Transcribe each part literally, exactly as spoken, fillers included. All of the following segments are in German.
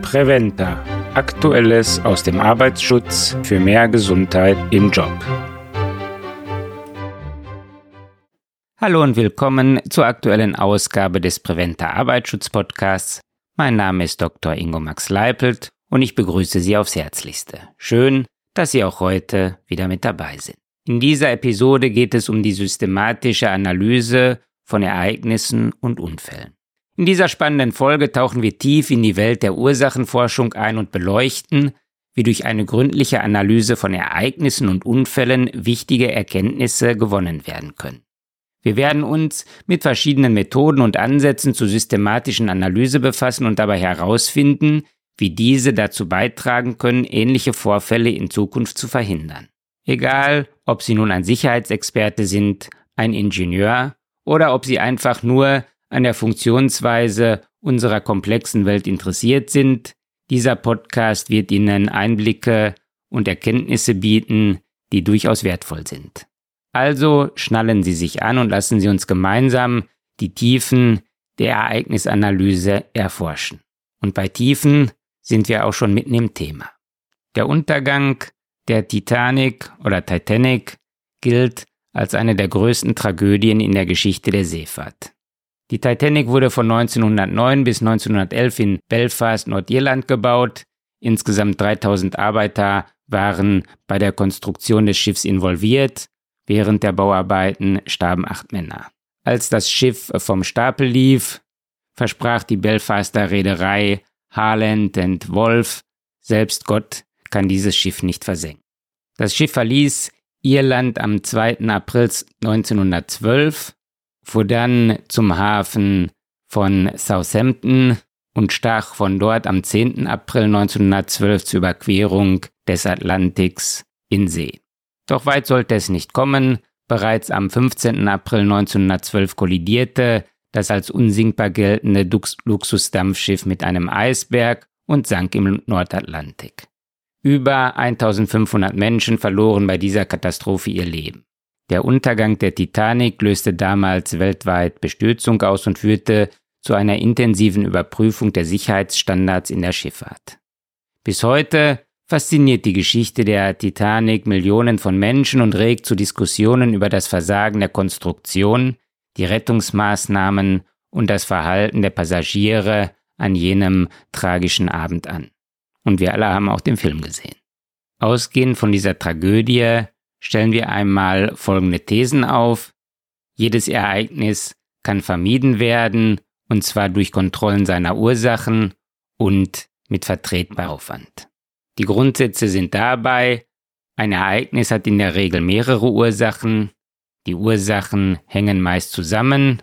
Preventa. Aktuelles aus dem Arbeitsschutz für mehr Gesundheit im Job. Hallo und willkommen zur aktuellen Ausgabe des Preventa Arbeitsschutz-Podcasts. Mein Name ist Doktor Ingo Max Leipelt und ich begrüße Sie aufs Herzlichste. Schön, dass Sie auch heute wieder mit dabei sind. In dieser Episode geht es um die systematische Analyse von Ereignissen und Unfällen. In dieser spannenden Folge tauchen wir tief in die Welt der Ursachenforschung ein und beleuchten, wie durch eine gründliche Analyse von Ereignissen und Unfällen wichtige Erkenntnisse gewonnen werden können. Wir werden uns mit verschiedenen Methoden und Ansätzen zur systematischen Analyse befassen und dabei herausfinden, wie diese dazu beitragen können, ähnliche Vorfälle in Zukunft zu verhindern. Egal, ob Sie nun ein Sicherheitsexperte sind, ein Ingenieur oder ob Sie einfach nur an der Funktionsweise unserer komplexen Welt interessiert sind, dieser Podcast wird Ihnen Einblicke und Erkenntnisse bieten, die durchaus wertvoll sind. Also schnallen Sie sich an und lassen Sie uns gemeinsam die Tiefen der Ereignisanalyse erforschen. Und bei Tiefen sind wir auch schon mitten im Thema. Der Untergang der Titanic oder Titanic gilt als eine der größten Tragödien in der Geschichte der Seefahrt. Die Titanic wurde von neunzehnhundertneun bis neunzehnhundertelf in Belfast, Nordirland gebaut. Insgesamt dreitausend Arbeiter waren bei der Konstruktion des Schiffs involviert. Während der Bauarbeiten starben acht Männer. Als das Schiff vom Stapel lief, versprach die Belfaster Reederei Harland and Wolff, selbst Gott kann dieses Schiff nicht versenken. Das Schiff verließ Irland am zweiten April neunzehnhundertzwölf, fuhr dann zum Hafen von Southampton und stach von dort am zehnten April neunzehnhundertzwölf zur Überquerung des Atlantiks in See. Doch weit sollte es nicht kommen. Bereits am fünfzehnten April neunzehnhundertzwölf kollidierte das als unsinkbar geltende Dux- Luxusdampfschiff mit einem Eisberg und sank im Nordatlantik. Über eintausendfünfhundert Menschen verloren bei dieser Katastrophe ihr Leben. Der Untergang der Titanic löste damals weltweit Bestürzung aus und führte zu einer intensiven Überprüfung der Sicherheitsstandards in der Schifffahrt. Bis heute fasziniert die Geschichte der Titanic Millionen von Menschen und regt zu Diskussionen über das Versagen der Konstruktion, die Rettungsmaßnahmen und das Verhalten der Passagiere an jenem tragischen Abend an. Und wir alle haben auch den Film gesehen. Ausgehend von dieser Tragödie stellen wir einmal folgende Thesen auf. Jedes Ereignis kann vermieden werden, und zwar durch Kontrollen seiner Ursachen und mit vertretbarem Aufwand. Die Grundsätze sind dabei: Ein Ereignis hat in der Regel mehrere Ursachen, die Ursachen hängen meist zusammen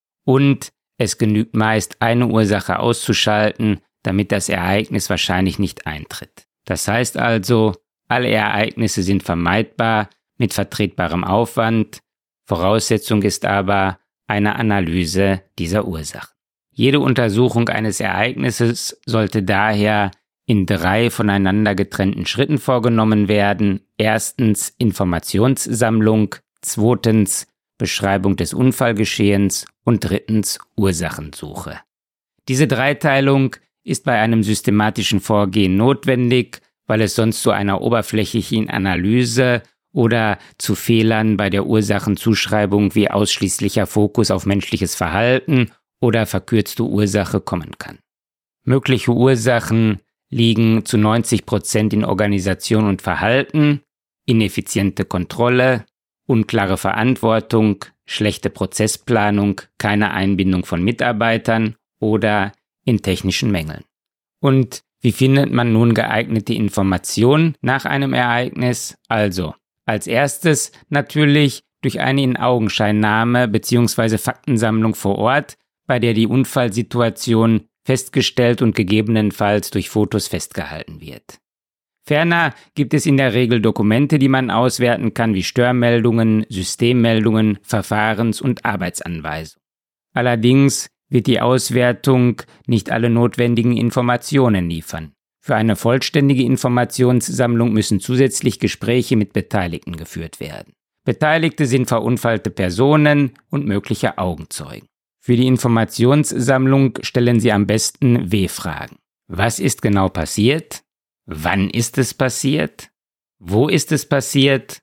und es genügt meist, eine Ursache auszuschalten, damit das Ereignis wahrscheinlich nicht eintritt. Das heißt also, alle Ereignisse sind vermeidbar mit vertretbarem Aufwand. Voraussetzung ist aber eine Analyse dieser Ursachen. Jede Untersuchung eines Ereignisses sollte daher in drei voneinander getrennten Schritten vorgenommen werden. Erstens Informationssammlung, zweitens Beschreibung des Unfallgeschehens und drittens Ursachensuche. Diese Dreiteilung ist bei einem systematischen Vorgehen notwendig, weil es sonst zu einer oberflächlichen Analyse oder zu Fehlern bei der Ursachenzuschreibung wie ausschließlicher Fokus auf menschliches Verhalten oder verkürzte Ursache kommen kann. Mögliche Ursachen liegen zu neunzig Prozent in Organisation und Verhalten, ineffiziente Kontrolle, unklare Verantwortung, schlechte Prozessplanung, keine Einbindung von Mitarbeitern oder in technischen Mängeln. Und wie findet man nun geeignete Informationen nach einem Ereignis? Also, als erstes natürlich durch eine Inaugenscheinnahme bzw. Faktensammlung vor Ort, bei der die Unfallsituation festgestellt und gegebenenfalls durch Fotos festgehalten wird. Ferner gibt es in der Regel Dokumente, die man auswerten kann, wie Störmeldungen, Systemmeldungen, Verfahrens- und Arbeitsanweisungen. Allerdings wird die Auswertung nicht alle notwendigen Informationen liefern. Für eine vollständige Informationssammlung müssen zusätzlich Gespräche mit Beteiligten geführt werden. Beteiligte sind verunfallte Personen und mögliche Augenzeugen. Für die Informationssammlung stellen Sie am besten W-Fragen. Was ist genau passiert? Wann ist es passiert? Wo ist es passiert?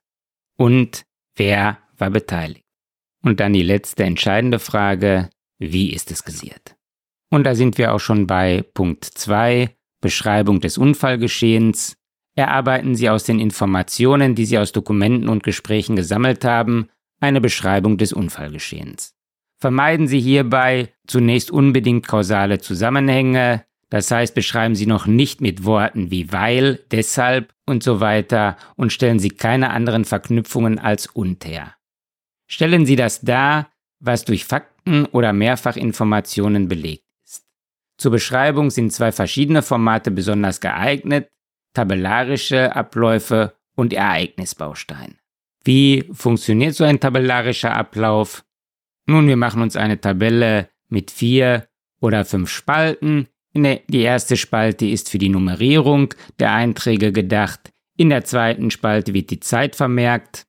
Und wer war beteiligt? Und dann die letzte entscheidende Frage, wie ist es passiert? Und da sind wir auch schon bei Punkt zwei, Beschreibung des Unfallgeschehens. Erarbeiten Sie aus den Informationen, die Sie aus Dokumenten und Gesprächen gesammelt haben, eine Beschreibung des Unfallgeschehens. Vermeiden Sie hierbei zunächst unbedingt kausale Zusammenhänge, das heißt, beschreiben Sie noch nicht mit Worten wie weil, deshalb und so weiter und stellen Sie keine anderen Verknüpfungen als und her. Stellen Sie das dar, was durch Fakten oder Mehrfachinformationen belegt ist. Zur Beschreibung sind zwei verschiedene Formate besonders geeignet, tabellarische Abläufe und Ereignisbausteine. Wie funktioniert so ein tabellarischer Ablauf? Nun, wir machen uns eine Tabelle mit vier oder fünf Spalten. Die erste Spalte ist für die Nummerierung der Einträge gedacht. In der zweiten Spalte wird die Zeit vermerkt.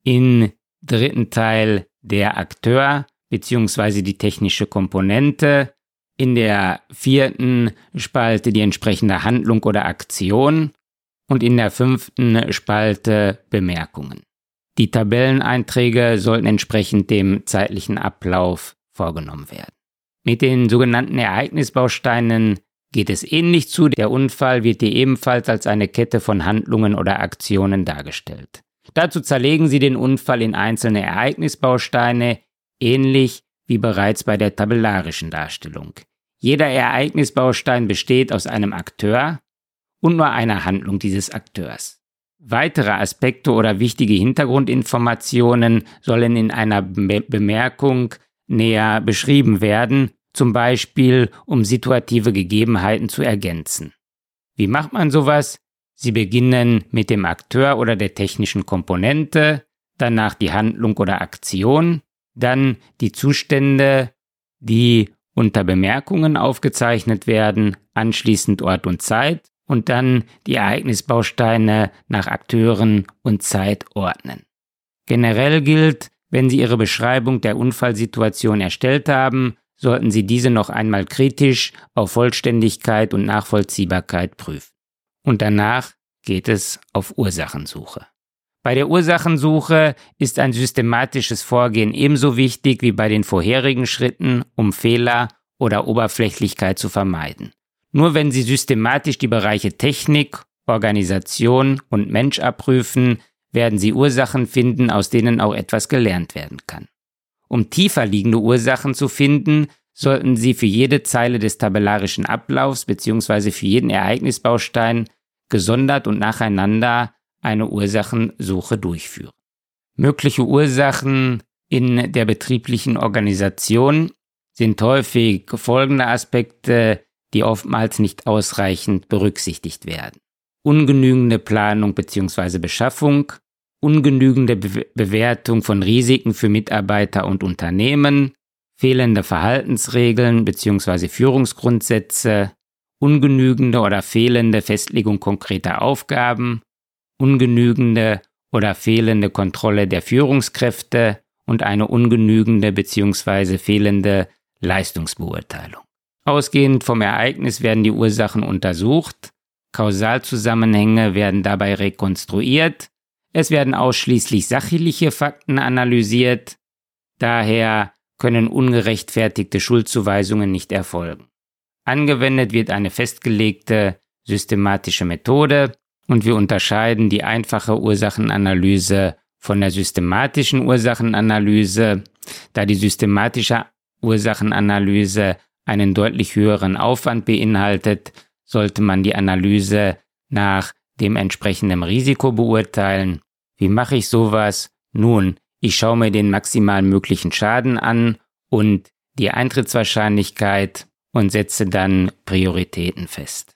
Im dritten Teil der Akteur bzw. die technische Komponente. In der vierten Spalte die entsprechende Handlung oder Aktion. Und in der fünften Spalte Bemerkungen. Die Tabelleneinträge sollten entsprechend dem zeitlichen Ablauf vorgenommen werden. Mit den sogenannten Ereignisbausteinen geht es ähnlich zu. Der Unfall wird hier ebenfalls als eine Kette von Handlungen oder Aktionen dargestellt. Dazu zerlegen Sie den Unfall in einzelne Ereignisbausteine, ähnlich wie bereits bei der tabellarischen Darstellung. Jeder Ereignisbaustein besteht aus einem Akteur und nur einer Handlung dieses Akteurs. Weitere Aspekte oder wichtige Hintergrundinformationen sollen in einer Be- Bemerkung näher beschrieben werden, zum Beispiel um situative Gegebenheiten zu ergänzen. Wie macht man sowas? Sie beginnen mit dem Akteur oder der technischen Komponente, danach die Handlung oder Aktion, dann die Zustände, die unter Bemerkungen aufgezeichnet werden, anschließend Ort und Zeit und dann die Ereignisbausteine nach Akteuren und Zeit ordnen. Generell gilt, wenn Sie Ihre Beschreibung der Unfallsituation erstellt haben, sollten Sie diese noch einmal kritisch auf Vollständigkeit und Nachvollziehbarkeit prüfen. Und danach geht es auf Ursachensuche. Bei der Ursachensuche ist ein systematisches Vorgehen ebenso wichtig wie bei den vorherigen Schritten, um Fehler oder Oberflächlichkeit zu vermeiden. Nur wenn Sie systematisch die Bereiche Technik, Organisation und Mensch abprüfen, werden Sie Ursachen finden, aus denen auch etwas gelernt werden kann. Um tiefer liegende Ursachen zu finden, sollten Sie für jede Zeile des tabellarischen Ablaufs bzw. für jeden Ereignisbaustein gesondert und nacheinander eine Ursachensuche durchführen. Mögliche Ursachen in der betrieblichen Organisation sind häufig folgende Aspekte, die oftmals nicht ausreichend berücksichtigt werden. Ungenügende Planung bzw. Beschaffung, ungenügende Be- Bewertung von Risiken für Mitarbeiter und Unternehmen, fehlende Verhaltensregeln bzw. Führungsgrundsätze, ungenügende oder fehlende Festlegung konkreter Aufgaben, ungenügende oder fehlende Kontrolle der Führungskräfte und eine ungenügende bzw. fehlende Leistungsbeurteilung. Ausgehend vom Ereignis werden die Ursachen untersucht, Kausalzusammenhänge werden dabei rekonstruiert, es werden ausschließlich sachliche Fakten analysiert, daher können ungerechtfertigte Schuldzuweisungen nicht erfolgen. Angewendet wird eine festgelegte systematische Methode und wir unterscheiden die einfache Ursachenanalyse von der systematischen Ursachenanalyse. Da die systematische Ursachenanalyse einen deutlich höheren Aufwand beinhaltet, sollte man die Analyse nach dem entsprechenden Risiko beurteilen. Wie mache ich sowas? Nun, ich schaue mir den maximal möglichen Schaden an und die Eintrittswahrscheinlichkeit und setze dann Prioritäten fest.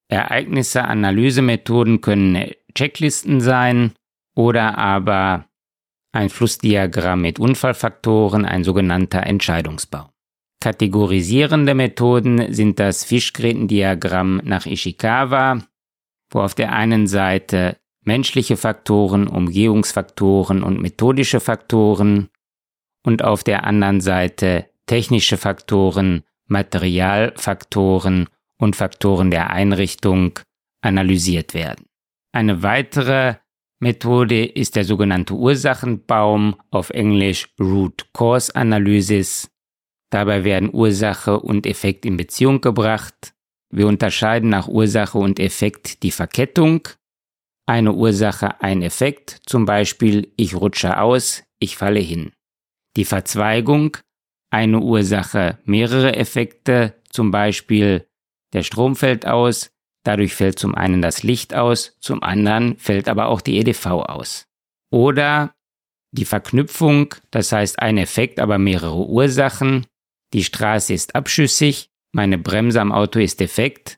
Ereignisse-Analysemethoden können Checklisten sein oder aber ein Flussdiagramm mit Unfallfaktoren, ein sogenannter Entscheidungsbaum. Kategorisierende Methoden sind das Fischgrätendiagramm nach Ishikawa, wo auf der einen Seite menschliche Faktoren, Umgehungsfaktoren und methodische Faktoren und auf der anderen Seite technische Faktoren, Materialfaktoren und Faktoren der Einrichtung analysiert werden. Eine weitere Methode ist der sogenannte Ursachenbaum, auf Englisch Root Cause Analysis. Dabei werden Ursache und Effekt in Beziehung gebracht. Wir unterscheiden nach Ursache und Effekt die Verkettung. Eine Ursache, ein Effekt, zum Beispiel ich rutsche aus, ich falle hin. Die Verzweigung, eine Ursache, mehrere Effekte, zum Beispiel der Strom fällt aus, dadurch fällt zum einen das Licht aus, zum anderen fällt aber auch die E D V aus. Oder die Verknüpfung, das heißt ein Effekt, aber mehrere Ursachen. Die Straße ist abschüssig, meine Bremse am Auto ist defekt.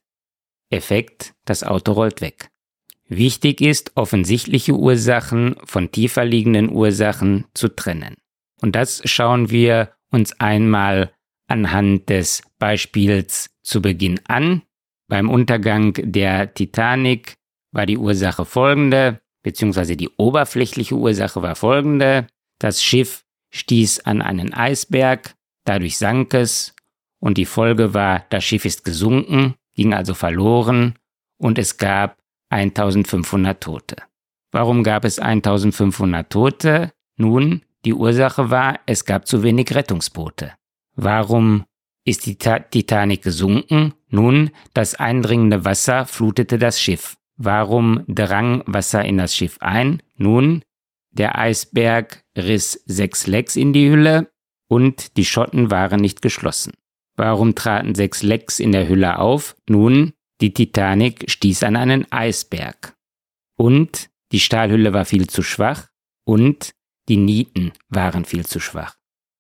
Effekt, das Auto rollt weg. Wichtig ist, offensichtliche Ursachen von tiefer liegenden Ursachen zu trennen. Und das schauen wir uns einmal anhand des Beispiels zu Beginn an. Beim Untergang der Titanic war die Ursache folgende, beziehungsweise die oberflächliche Ursache war folgende. Das Schiff stieß an einen Eisberg, dadurch sank es und die Folge war, das Schiff ist gesunken, ging also verloren und es gab eintausendfünfhundert Tote. Warum gab es eintausendfünfhundert Tote? Nun, die Ursache war, es gab zu wenig Rettungsboote. Warum ist die Titanic gesunken? Nun, das eindringende Wasser flutete das Schiff. Warum drang Wasser in das Schiff ein? Nun, der Eisberg riss sechs Lecks in die Hülle und die Schotten waren nicht geschlossen. Warum traten sechs Lecks in der Hülle auf? Nun, die Titanic stieß an einen Eisberg. Und die Stahlhülle war viel zu schwach und die Nieten waren viel zu schwach.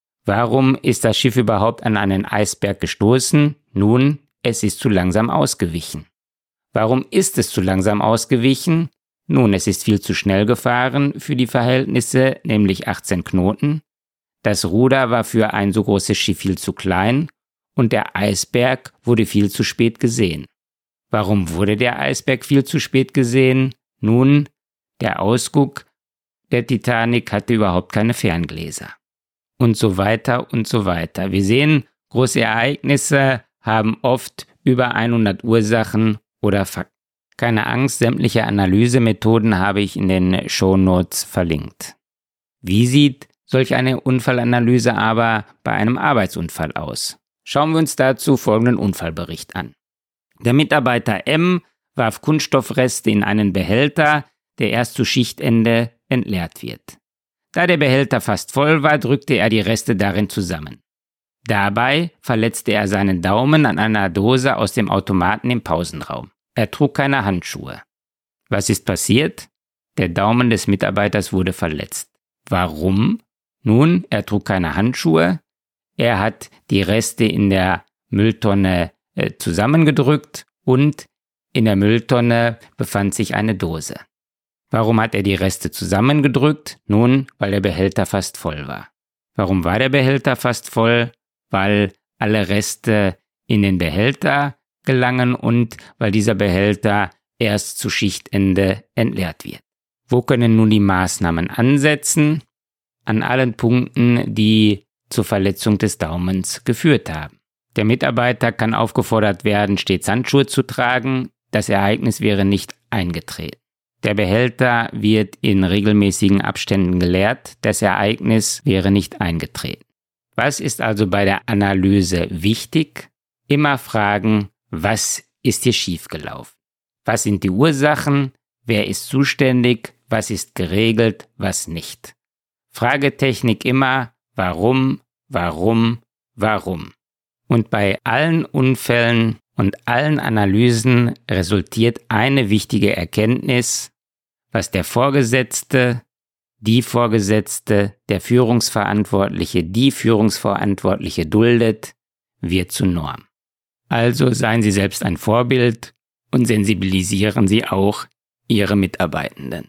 Warum ist das Schiff überhaupt an einen Eisberg gestoßen? Nun, es ist zu langsam ausgewichen. Warum ist es zu langsam ausgewichen? Nun, es ist viel zu schnell gefahren für die Verhältnisse, nämlich achtzehn Knoten. Das Ruder war für ein so großes Schiff viel zu klein und der Eisberg wurde viel zu spät gesehen. Warum wurde der Eisberg viel zu spät gesehen? Nun, der Ausguck der Titanic hatte überhaupt keine Ferngläser. Und so weiter und so weiter. Wir sehen, große Ereignisse haben oft über hundert Ursachen oder Fakten. Keine Angst, sämtliche Analysemethoden habe ich in den Shownotes verlinkt. Wie sieht solch eine Unfallanalyse aber bei einem Arbeitsunfall aus? Schauen wir uns dazu folgenden Unfallbericht an. Der Mitarbeiter M warf Kunststoffreste in einen Behälter, der erst zu Schichtende entleert wird. Da der Behälter fast voll war, drückte er die Reste darin zusammen. Dabei verletzte er seinen Daumen an einer Dose aus dem Automaten im Pausenraum. Er trug keine Handschuhe. Was ist passiert? Der Daumen des Mitarbeiters wurde verletzt. Warum? Nun, er trug keine Handschuhe. Er hat die Reste in der Mülltonne äh, zusammengedrückt und in der Mülltonne befand sich eine Dose. Warum hat er die Reste zusammengedrückt? Nun, weil der Behälter fast voll war. Warum war der Behälter fast voll? Weil alle Reste in den Behälter gelangen und weil dieser Behälter erst zu Schichtende entleert wird. Wo können nun die Maßnahmen ansetzen? An allen Punkten, die zur Verletzung des Daumens geführt haben. Der Mitarbeiter kann aufgefordert werden, stets Handschuhe zu tragen. Das Ereignis wäre nicht eingetreten. Der Behälter wird in regelmäßigen Abständen geleert. Das Ereignis wäre nicht eingetreten. Was ist also bei der Analyse wichtig? Immer fragen, was ist hier schiefgelaufen? Was sind die Ursachen? Wer ist zuständig? Was ist geregelt? Was nicht? Fragetechnik immer, warum, warum, warum? Und bei allen Unfällen und allen Analysen resultiert eine wichtige Erkenntnis: Was der Vorgesetzte, die Vorgesetzte, der Führungsverantwortliche, die Führungsverantwortliche duldet, wird zur Norm. Also seien Sie selbst ein Vorbild und sensibilisieren Sie auch Ihre Mitarbeitenden.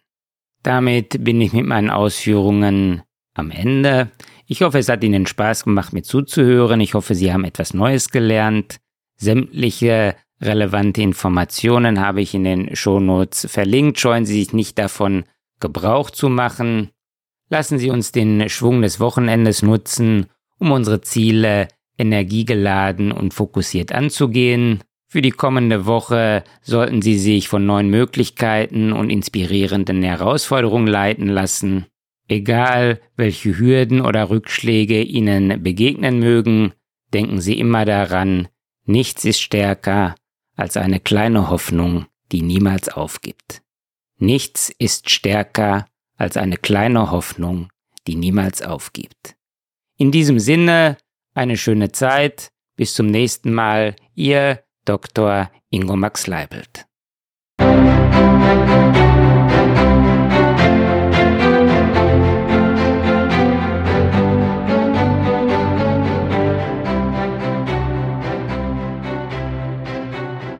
Damit bin ich mit meinen Ausführungen am Ende. Ich hoffe, es hat Ihnen Spaß gemacht, mir zuzuhören. Ich hoffe, Sie haben etwas Neues gelernt. Sämtliche relevante Informationen habe ich in den Shownotes verlinkt. Scheuen Sie sich nicht davon, Gebrauch zu machen. Lassen Sie uns den Schwung des Wochenendes nutzen, um unsere Ziele energiegeladen und fokussiert anzugehen. Für die kommende Woche sollten Sie sich von neuen Möglichkeiten und inspirierenden Herausforderungen leiten lassen. Egal, welche Hürden oder Rückschläge Ihnen begegnen mögen, denken Sie immer daran, nichts ist stärker als eine kleine Hoffnung, die niemals aufgibt. Nichts ist stärker als eine kleine Hoffnung, die niemals aufgibt. In diesem Sinne, eine schöne Zeit. Bis zum nächsten Mal. Ihr Doktor Ingo Max Leibelt.